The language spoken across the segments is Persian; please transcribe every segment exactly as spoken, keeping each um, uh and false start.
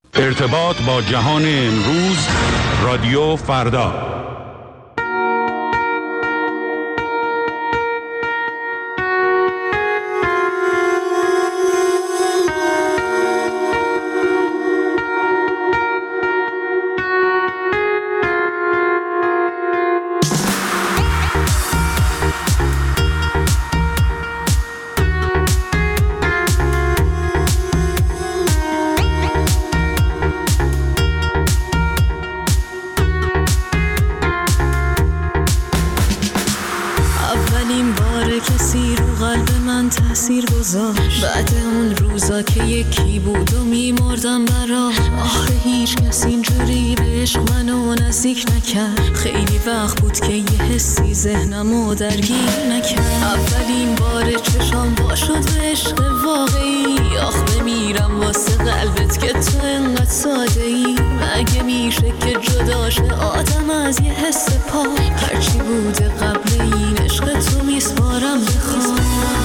ارتباط با جهان امروز، رادیو فردا. تأثیر گذار بعد اون روزا که یکی بود و میمردم برا. آخه هیچ کس اینجوری به عشق منو نزدیک نکرد. خیلی وقت بود که یه حسی ذهنمو درگیر نکرد. اولین بار چشام وا شد به عشق واقعی. آخ بمیرم واسه قلبت که تو انقدر ساده ای. مگه میشه که جدا شه آدم از یه حس پاک؟ هرچی بوده قبل این عشق تو میسپارم بخوام.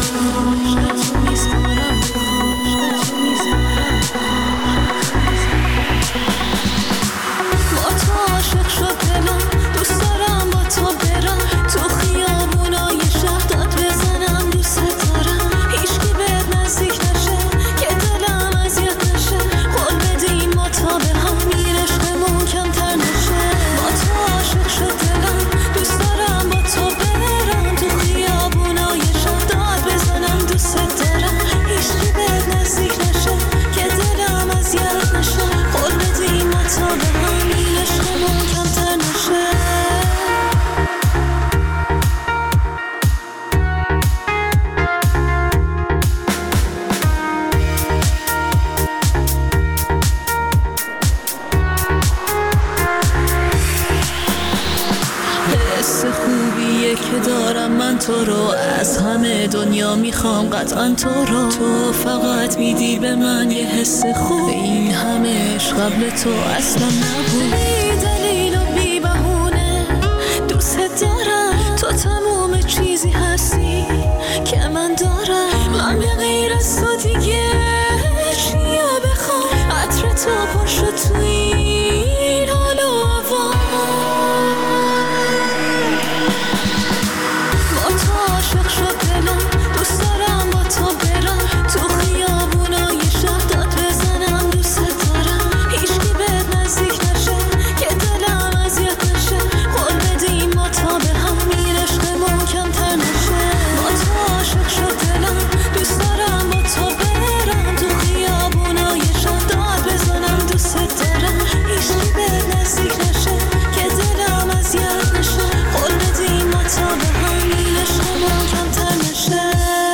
با تو عاشق شد دلم، دوست دارم با تو برم تو خیابونای شهر داد بزنم دوست دارم. هیچکی بهت نزدیک نشه که دلم اذیت نشه. قول بدیم ما تا به هم این عشقمون کمتر نشه. با تو عاشق شد دلم، دوست دارم با تو برم تو خیابونای شهر داد بزنم دوست دارم. هیچکی بهت نزدیک نشه که دلم اذیت نشه. قول بدیم ما تا به هم این عشقمون کمتر نشه. حس خوبیه که دارم من تو رو، از همه دنیا میخوام قطعا تو رو. تو فقط میدی به من یه حس خوب. این همه عشق قبل تو اصلا نبود. بی دلیل و بی بهونه دوست دارم. تو تموم چیزی هستی که من دارم. من به غیر از تو دیگه چیا بخوام؟ عطر تو پر شد تو این حال و هوا. عاشق شد دلم، دوست دارم با تو برم تو خیابونای شهر داد بزنم دوست دارم. هیچکی بهت نزدیک نشه که دلم اذیت نشه. قول بدیم ما تا به هم این عشقمون کمتر نشه. با تو عاشق شد دلم، دوست دارم با تو برم تو خیابونای شهر داد بزنم دوست دارم. هیچکی بهت نزدیک نشه که دلم اذیت نشه. قول بدیم ما تا به هم این عشقمون کمتر نشه.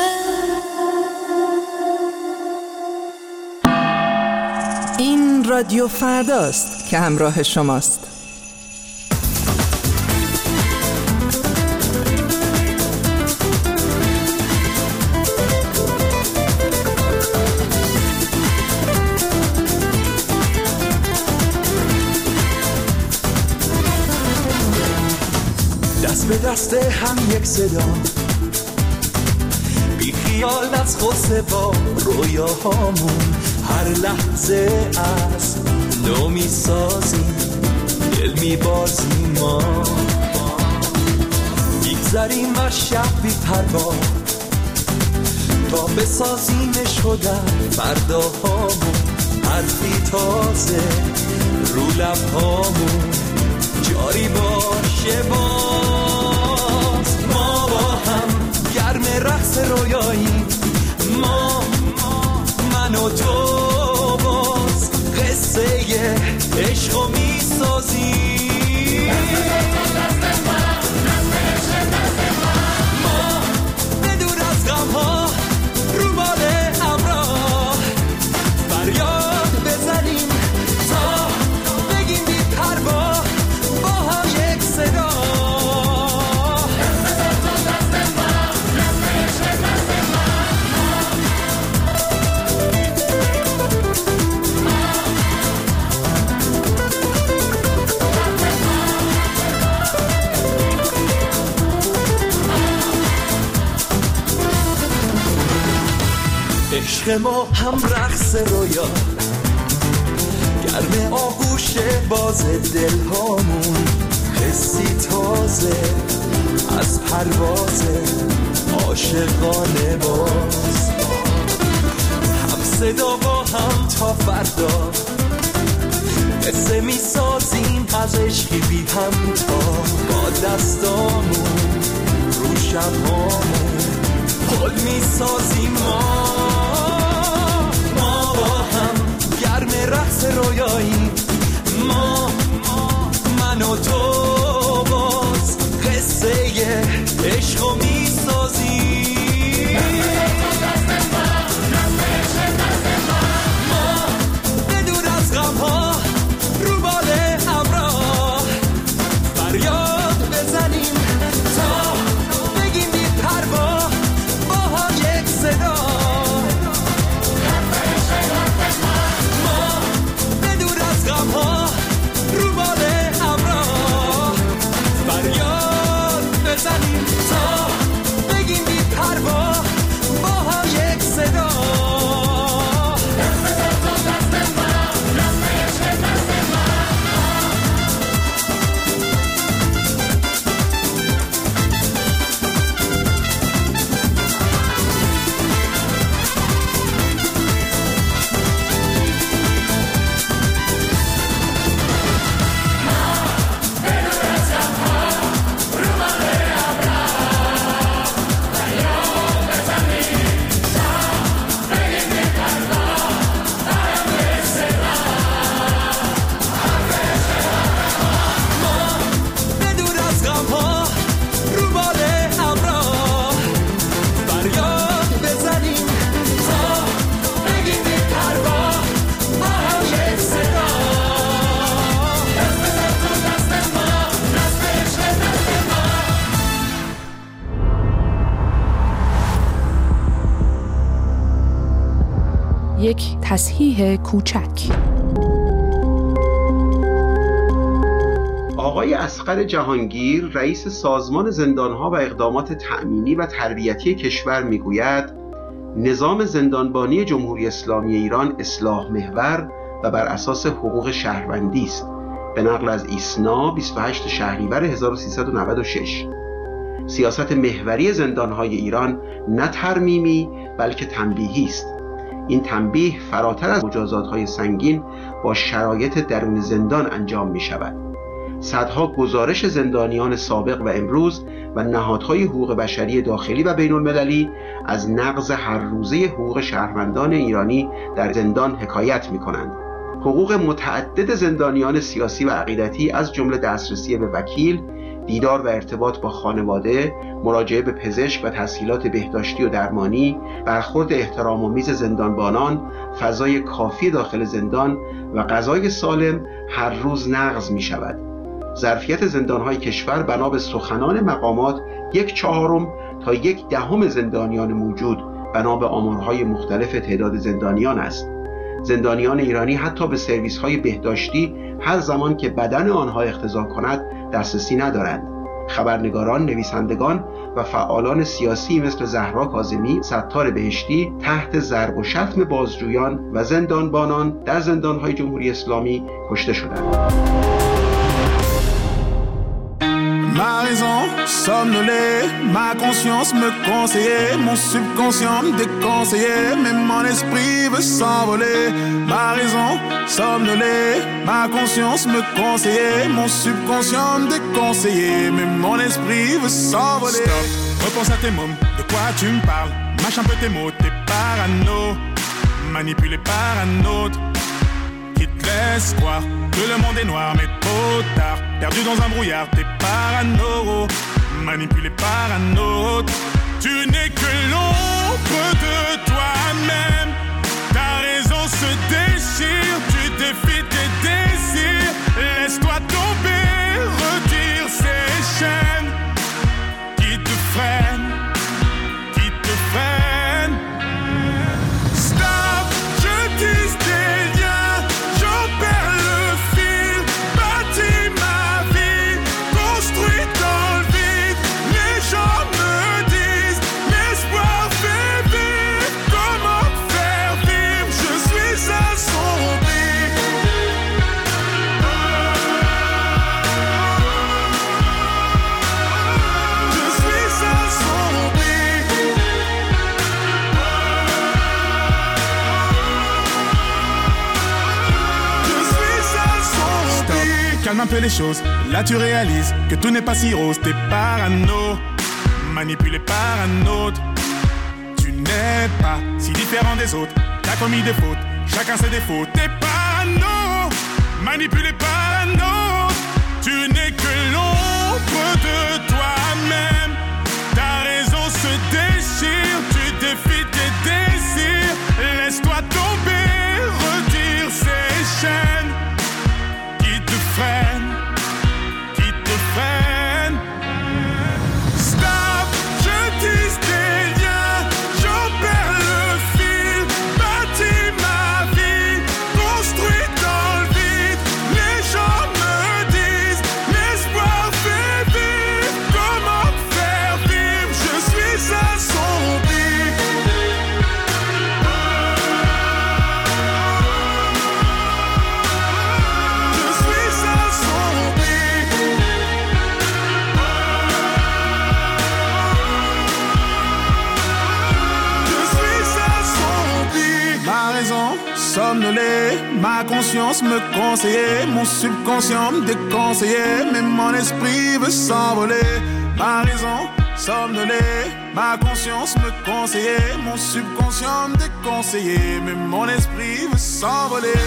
این رادیو فرداست که همراه شماست. دست به دست هم یک صدا، بی خیال از غصه با رویاهامون هر لحظه از نو می سازیم، دل می بازیم. ما میگذریم بر شب بی پروا تا بسازیمش خودم فرداهامون. حرفی تازه رو لبهامون جاری باشه باز. ما با هم گرم رقص رویایی، ما من و تو باز قصه عشقو میسازیم. ما بدون از غمها رو بال امراه فریاد بزنیم تا بگیم بی پروا با هم یک صدا. عشق ما هم رقص رویا، گرم آغوش باز دلهامون، حسی تازه از پرواز عاشقانه باز، هم صدا با هم تا فردا قصه می سازیم از عشقی بی هم تا با دستامون رو شبهامون پل می سازیم ما ما با هم گرم رقص رویایی، ما من و تو باز قصه عشقو می سازیم، ما بدون از غمها رو باله ابرا فریاد بزنیم تا بگیم بی پروا با هم یک صدا، ما بدون از غمها رو باله ابرا فریاد بزنیم تا بگیم بی پروا با هم یک صدا. یک تصحیح کوچک. آقای اصغر جهانگیر رئیس سازمان زندانها و اقدامات تأمینی و تربیتی کشور میگوید نظام زندانبانی جمهوری اسلامی ایران اصلاح محور و بر اساس حقوق شهروندی است. به نقل از ایسنا بیست و هشتم شهریور هزار و سیصد و نود و شش. سیاست محوری زندانهای ایران نه ترمیمی بلکه تنبیهی است. این تنبیه فراتر از مجازات‌های سنگین با شرایط درون زندان انجام می شود. صدها گزارش زندانیان سابق و امروز و نهادهای حقوق بشری داخلی و بین المللی از نقض هر روزه حقوق شهروندان ایرانی در زندان حکایت می کنند. حقوق متعدد زندانیان سیاسی و عقیدتی از جمله دسترسی به وکیل، دیدار و ارتباط با خانواده، مراجعه به پزشک و تسهیلات بهداشتی و درمانی، برخورد احترام‌آمیز زندانبانان، فضای کافی داخل زندان و غذای سالم هر روز نقض می شود. ظرفیت زندان‌های کشور بنا به سخنان مقامات یک چهارم تا یک دهم زندانیان موجود بنا به آمارهای مختلف تعداد زندانیان است. زندانیان ایرانی حتی به سرویس‌های بهداشتی هر زمان که بدن آنها اقتضا کند دسترسی ندارند. خبرنگاران، نویسندگان و فعالان سیاسی مثل زهرا کاظمی، ستار بهشتی تحت ضرب و شتم بازجویان و زندانبانان در زندان‌های جمهوری اسلامی کشته شدند. Ma raison somnolée, ma conscience me conseillait, mon subconscient me déconseillait, mais mon esprit veut s'envoler. Ma raison somnolée, ma conscience me conseillait, mon subconscient me déconseillait, mais mon esprit veut s'envoler. Stop, repense à tes mots, de quoi tu me parles? Mâche un peu tes mots, t'es parano, manipulé par un autre qui te laisse croire que le monde est noir, mais trop tard. Perdu dans un brouillard, t'es parano, manipulé par un autre. Tu n'es que l'ombre de toi-même. Ta raison se déchire, tu défies tes désirs. Laisse-toi tomber, retire ces chaînes qui te freinent, qui te freinent. Stop, je tisse des liens, j'en perds le fil. Bâtis ma vie, construis dans le vide. Les gens me disent, l'espoir fait vivre. calme un peu les choses. Là tu réalises que tout n'est pas si rose. T'es parano, manipulé par un autre. Tu n'es pas si différent des autres. T'as commis des fautes, chacun ses défauts. T'es parano, manipulé par un autre. Tu n'es que l'ombre de toi-même. Ta raison se déchire, tu défies tes désirs. Laisse-toi tomber, retire ces chaînes qui te freinent, qui te freinent. Stop, je tisse des liens, j'en perds le fil. Bâtis ma vie, construit dans le vide. Les gens me disent, l'espoir fait vivre. Comment faire vivre, je suis assombri. Somnolé, ma conscience me conseillait, mon subconscient me déconseillait, mais mon esprit veut s'envoler. Ma raison, somnolé, ma conscience me conseillait, mon subconscient me déconseillait, mais mon esprit veut s'envoler.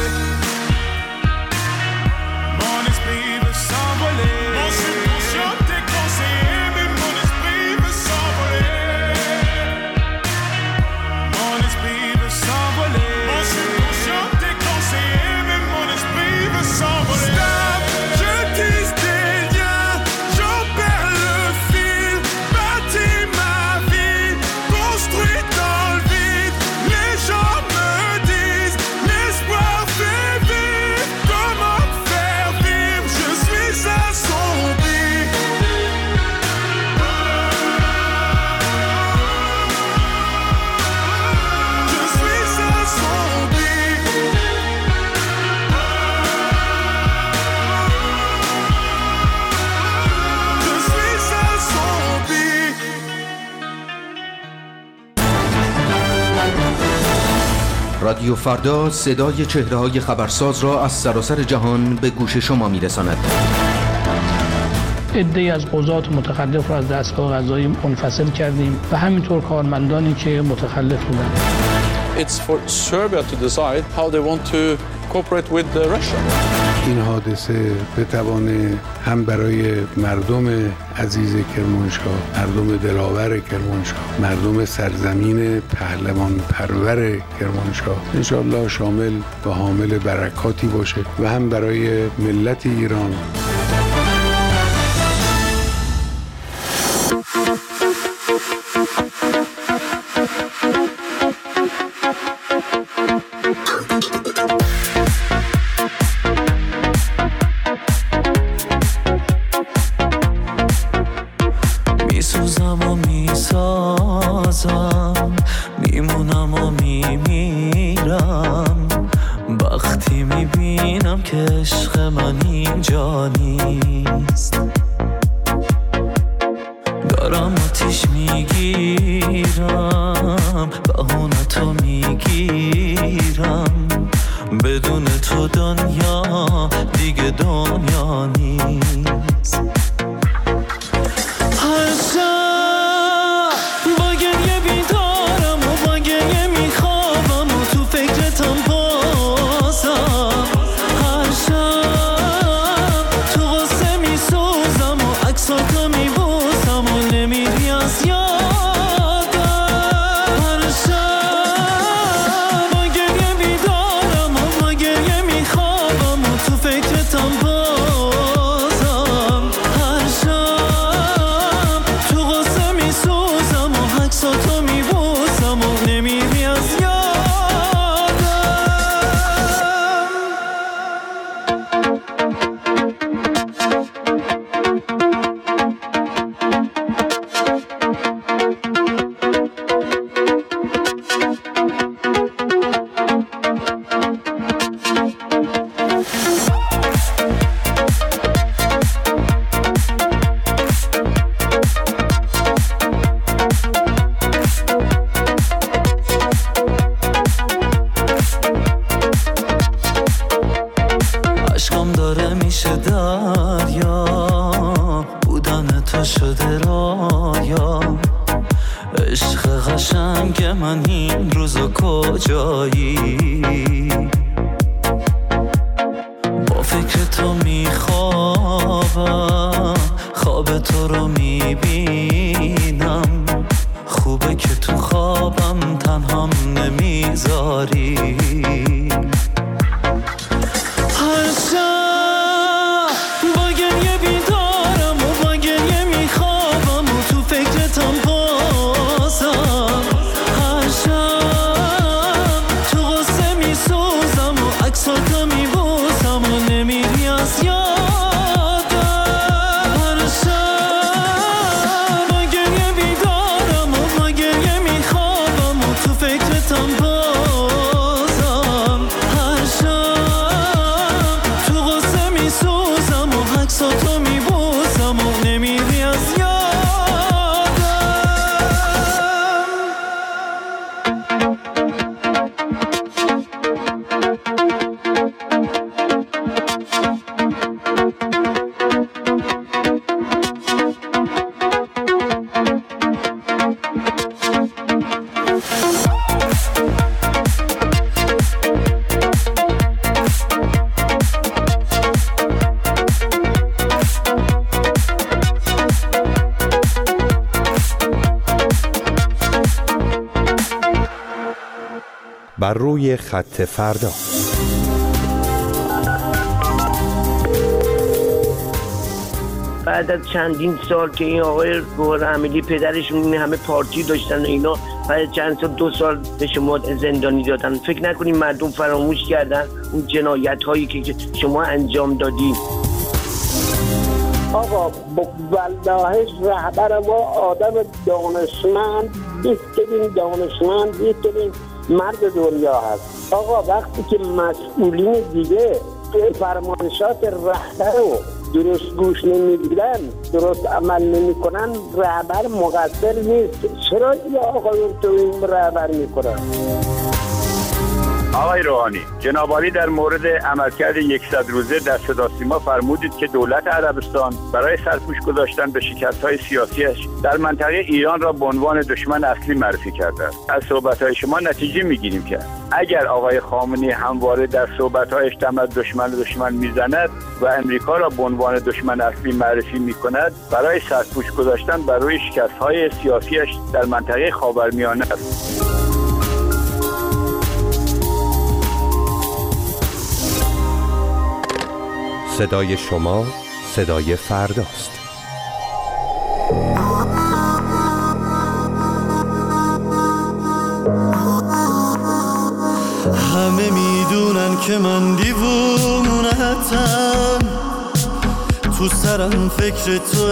Mon esprit veut s'envoler. Mon subconscient me déconseillait, mais mon esprit veut s'envoler. Mon esprit veut s'envoler. Mon subconscient déconseillé, mais mon esprit veut s'envoler. Stop, je tisse des liens, j'en perds le fil. Bâtis ma vie, construit dans le vide. Les gens me disent, l'espoir fait vivre. Comment faire vivre, je suis assombri. Je suis assombri. Je suis assombri. رادیو فردا صدای چهره‌های خبرساز را از سراسر جهان به گوش شما می‌رساند. عده‌ای از قضات متخلف را از دستگاه قضایی منفصل کردیم و همینطور کارمندانی که متخلف بودند. It's for Serbia to decide how they want to cooperate with Russia. این حادثه بتوانه هم برای مردم عزیز کرمانشاه، مردم دلاور کرمانشاه، مردم سرزمین پهلوان پرور کرمانشاه انشاءالله شامل و حامل برکاتی باشه و هم برای ملت ایران. جایی، با فکر تو میخوابم، خواب تو رو میبینم، خوبه که تو خوابم تنهام نمیذاری. هر شب با گریه بیدارم و با گریه میخوابم و تو فکرتم بازم. هر شب تو غصه میسوزم و عکساتو میبوسم و نمیری از یادم. هر شب با گریه بیدارم و با گریه میخوابم و تو فکرتم بازم. هر شب تو غصه میسوزم و عکساتو میبوسم و نمیری از یادم. بر روی خط فردا. بعد از چندین سال که این آقای گوهر امیری پدرشون این همه پارتی داشتن و اینا، بعد چند سال دو سال به شما زندانی دادن، فکر نکنید مردم فراموش کردن اون جنایت هایی که شما انجام دادید؟ آقا والله رهبر ما آدم دانشمند، بهترین دانشمند، بهترین مرد دنیا هست. آقا وقتی که مسئولین دیگه فرمایشات رهبر رو درست گوش نمیگیرن، درست عمل نمیکنن، رهبر مقصر نیست. چرا این آقایون تو این رهبر میکنن؟ آقای روحانی، جناب عالی در مورد عملکرد یکصد روزه در صدا سیما فرمودید که دولت عربستان برای سرپوش گذاشتن به شکست‌های سیاسیش در منطقه ایران را به عنوان دشمن اصلی معرفی کرده است. از صحبت‌های شما نتیجه می‌گیریم که اگر آقای خامنه‌ای همواره در صحبت‌هایش دم دشمن دشمن می‌زند و امریکا را به عنوان دشمن اصلی معرفی می‌کند، برای سرپوش گذاشتن بر روی شکست‌های سیاسیش در منطقه خاورمیانه است. صدای شما صدای فرداست. همه میدونن که من دیوونتم، تو سرم فکر تو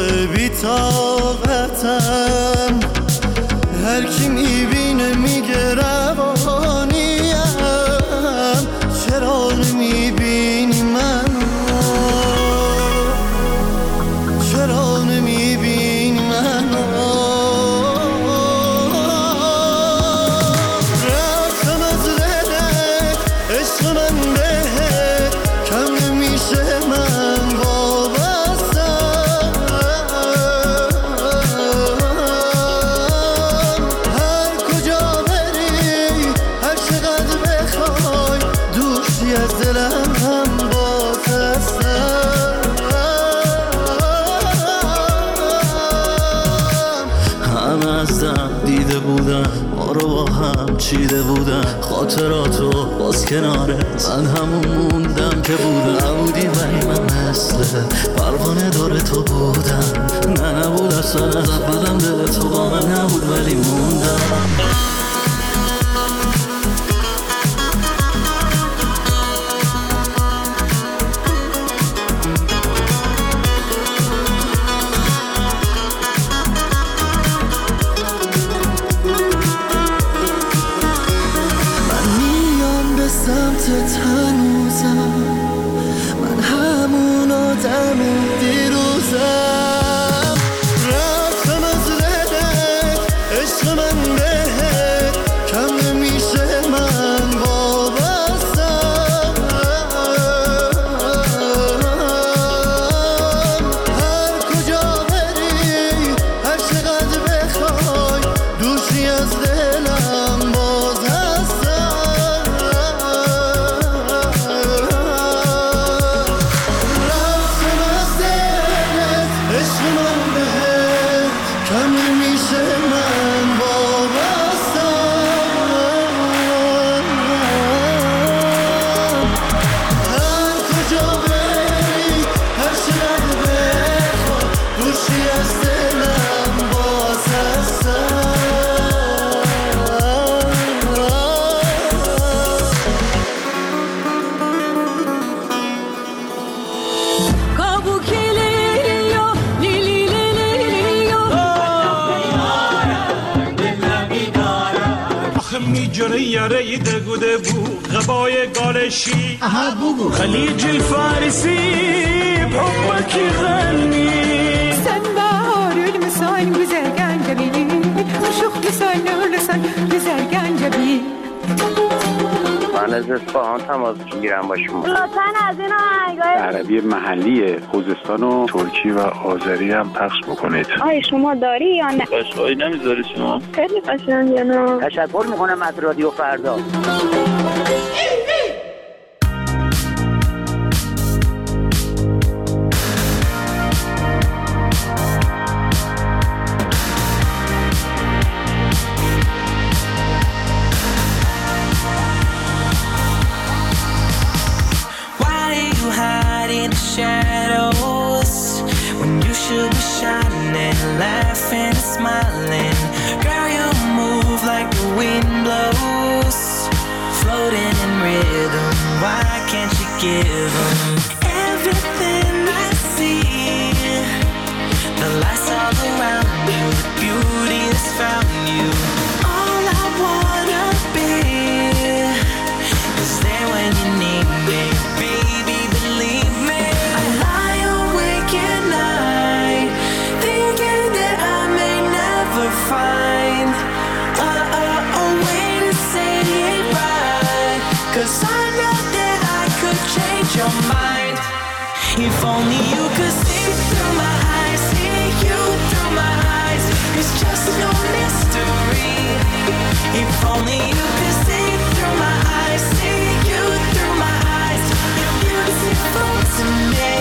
بی‌طاقتم، هر کی میبینه میگه روانیم، چرا نمیبینی من؟ چرا نمیبینی من؟ رفتم از دلت، عشق من بهت کم نمیشه، من وابستم. هر کجا بری، هر چقدر بخوای، دوستی از دلم هم باز هستم. همه از دم دیده بودن، ما رو با هم چیده بودن، خاطراتو باز کناره من همون موندم که بودم. نبودی ولی من مثل پروانه دور تو بودم، نه نبود اصلا از اولم دل تو با من نبود ولی موندم. سمت هنوزم، من همون آدم دیروزم. رفتم از دلت، عشق من بهت یاره یاره دگوده بو غبای گالشی خلیج الفارسي بحبك يغني سنبار المسان güzel جبيني عشق لسان لسان güzel جبيني من از اصفهان تماس میگیرم با شما. لطفاً از این آهنگای عربی محلی خوزستان و ترکی و آذری هم پخش بکنید. آیا شما داری یا نه؟ قشقایی نمیذاری شما؟ خیلی قشنگه نه. تشکر میکنم از رادیو فردا. Shadows when you should be shining, laughing, smiling. Girl, you move like the wind blows, floating in rhythm. Why can't you give them everything I see? The lights all around you, the beauty that's found you. All I wanna be is there when you need me, baby. Believe me. Find a, a, a way to say it right, 'cause I know that I could change your mind. If only you could see through my eyes, see you through my eyes. It's just no mystery. If only you could see through my eyes, see you through my eyes. You're beautiful to me.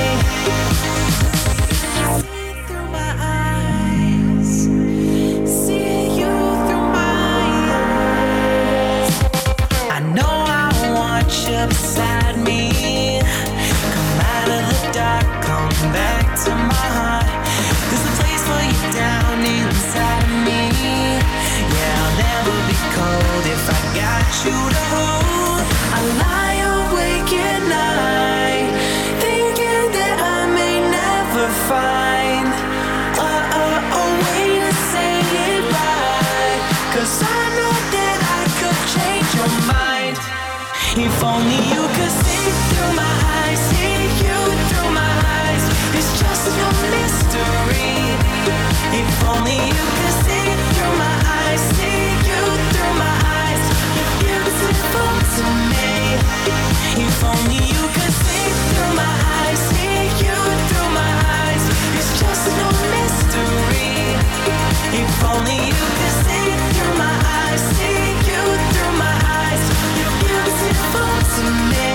Beside me, come out of the dark, come back to my heart. There's a place for you down inside of me. Yeah, I'll never be cold if I got you to hold. I lie awake at night, thinking that I may never find a, a, a way to say it right, 'cause I know that I could change your mind. If only you could see through my eyes, see you through my eyes. It's just no mystery. If only you could see through my eyes, see you through my eyes. You're beautiful to me. If only you could see through my eyes, see you through my eyes. It's just no mystery. If only you could see through my eyes, see you through my eyes. You're beautiful to me.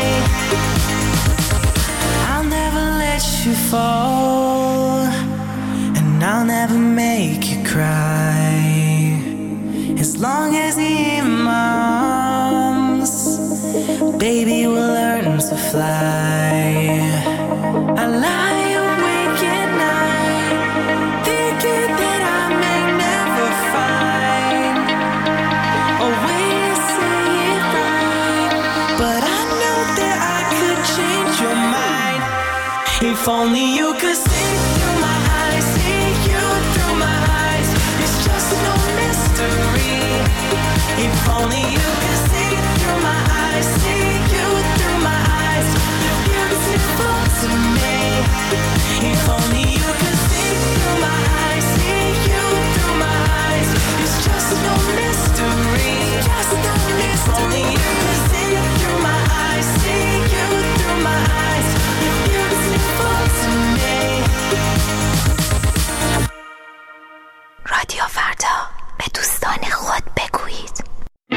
I'll never let you fall, and I'll never make you cry. As long as you're in my arms, baby, we'll learn to fly. I lie awake at night, thinking that I may never find a way to say it right, but I know that I could change your mind. If only you could see through my eyes, see you through my eyes. It's just no mystery. If only you could see through my eyes, see you through my eyes. You're beautiful to me. If only you could see through my eyes, see you through my eyes. It's just no mystery. Just no mystery. If only you could see through my eyes, see you through my eyes. You're beautiful to me. رادیو فردا، به دوستان خود بگویید.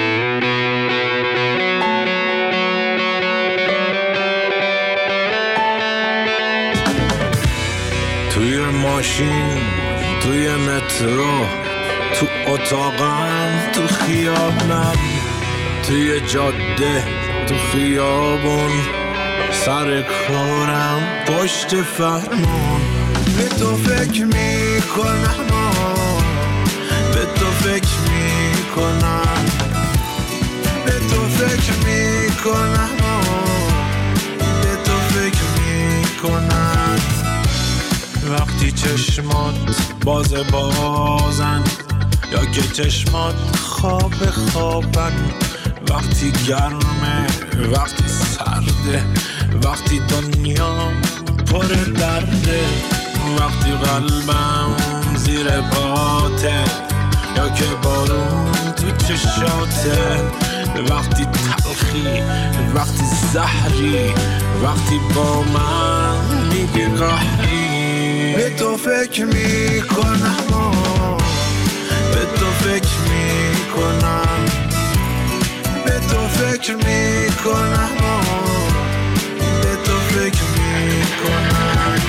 توی ماشین، توی مترو، تو اتاقم، تو خیابونم، توی جاده، تو خیابون، سر کارم، پشت فرمون. به تو فکر میکنم، به تو فکر میکنم، به تو فکر میکنم، به تو فکر میکنم. وقتی چشمات باز بازن یا که چشمات خواب خوابن، وقتی گرمه وقتی سرده وقتی دنیا پر درده وقتی قلبم زیر پاته یا که بارون تو چشاته وقتی تلخی وقتی زهری وقتی با من میگی قهری به تو فکر میکنم به تو فکر میکنم به تو فکر میکنم به تو فکر میکنم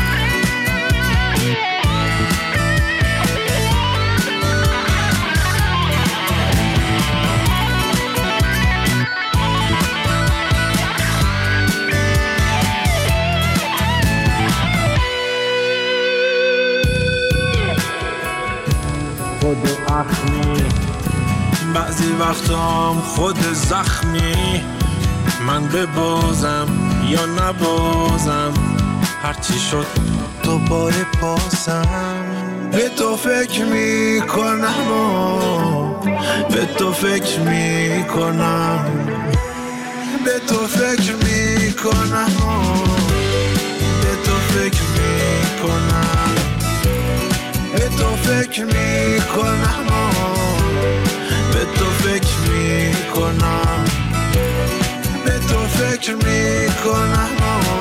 خود اخمی بعضی وقتام خود زخمی من ببازم یا نبازم هرچی شد دوباره پاسم به تو فکر میکنم به تو فکر میکنم به تو فکر میکنم به تو فکر میکنم به تو فکر میکنم به تو فکر میکنم به تو فکر میکنم